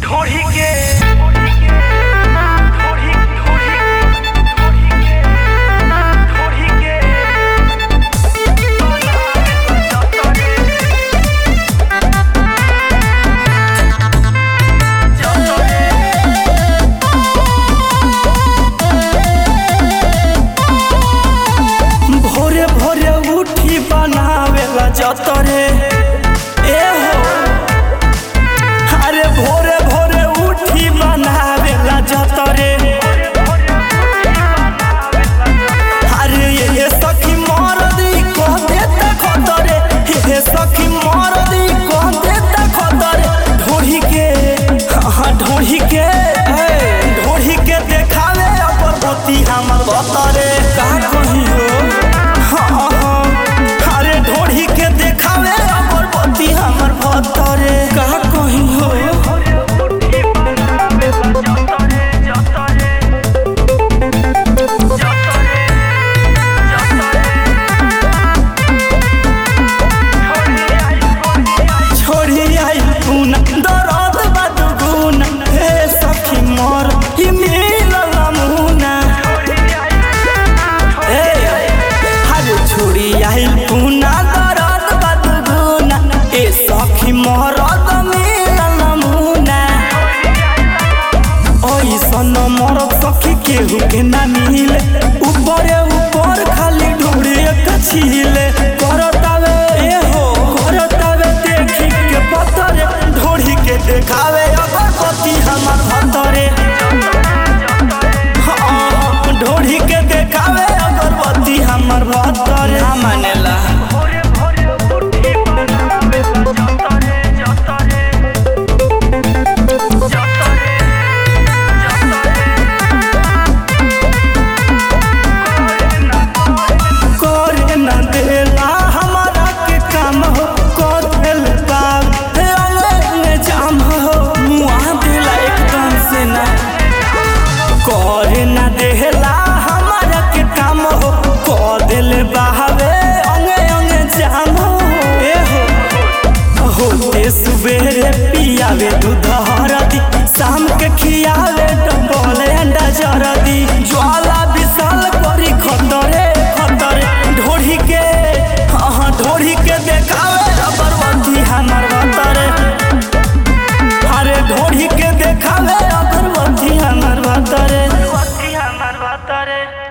ढोढ़ी के भोरे भोरे उठी बनावेला जतरे ए हो। अरे भोरे भोरे उठी बनावेला जतरे। अरे ये सखी मरदी कह देता खतरे, ये सखी मरदी कह देता खतरे। ढोढ़ी के हाँ ढोढ़ी के देखावे अगरबत्ती हमर बतरे। का कही हो अरे ढोढ़ी के देखावे अगरबत्ती हमर बतरे। का कही हो छोड़ी आई पूना दर्द बदगुन। हे सखी मोर ही मिलल मुना। अरे छोड़ी आई पूना दर्द बदगुना। ए सखी मरद मिलल मुना। ऐसन मरद सखी केहू के ना मिले। ऊपरे ऊपर खाली ढूढ़े कछिले। करतावे देखी के पतरे। ढोढ़ी के देखावे अगरबत्ती हम